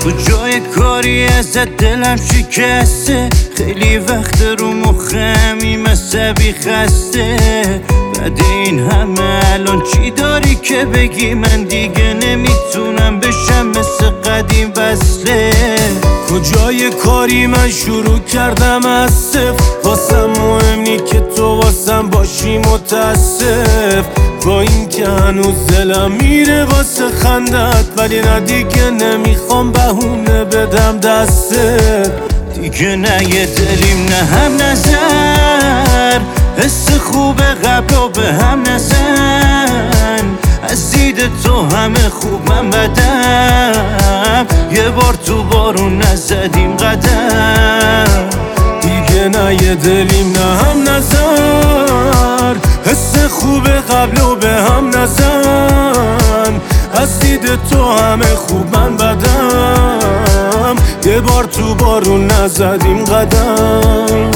کجای کاری ازت دلم شکسته، خیلی وقت رو مخمی مصبی خسته. بعد این همه الان چی داری که بگی؟ من دیگه نمیتونم بشم مثل قدیم وصله. کجای کاری من شروع کردم از صفر، واسم مهم نی که تو واسم باشی متاسف. با این که هنوز دلم میره واسه خندت، ولی نه دیگه نمیخوام بهونه بدم دستت. دیگه نه یه دلیم نه هم نظر، حس خوب قبل و به هم نزن. از دید تو همه خوب من بدم، یه بار تو بارون نزدیم قدم. دیگه نه یه دلیم نه هم نظر، حس خوب قبل و به هم نزن. از دید تو همه خوب من بدم، یه بار تو بارون نزدیم قدم.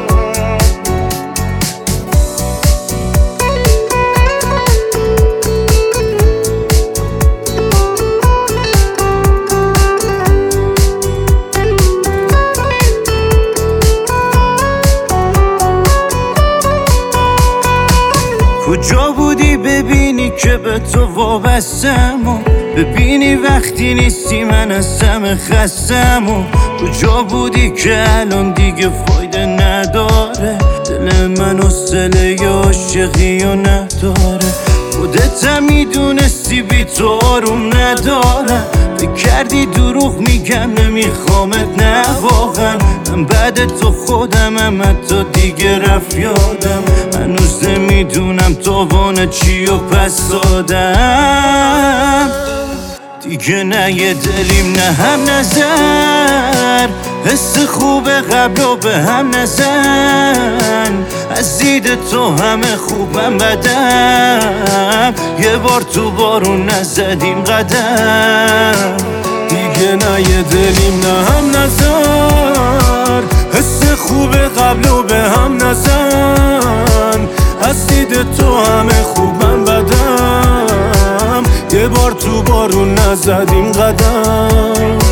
کجا بودی ببینی که به تو وابستم، و ببینی وقتی نیستی من از همه خستم. و کجا بودی که الان دیگه فایده نداره، دل من حوصله عاشقی و نداره. خودت هم میدونستی بی تو آروم ندارم، فکر کردی دروغ میگم نمیخوامت، نه واقعا من بعد تو خودمم، حتی دیگه رفت یادم. هنوز نمیدونم تاوان چی و پس دادم. دیگه نه یه دلیم نه هم نظر، حس خوب قبل و به هم نزن. از دید تو همه خوبم بدم، یه بار تو بارون نزدیم قدم. دیگه نه یه دلیم نه هم نظر، حس خوب قبل و به هم نزن. از دید تو همه خوبم بدم، یه بار تو بارون نزدیم قدم.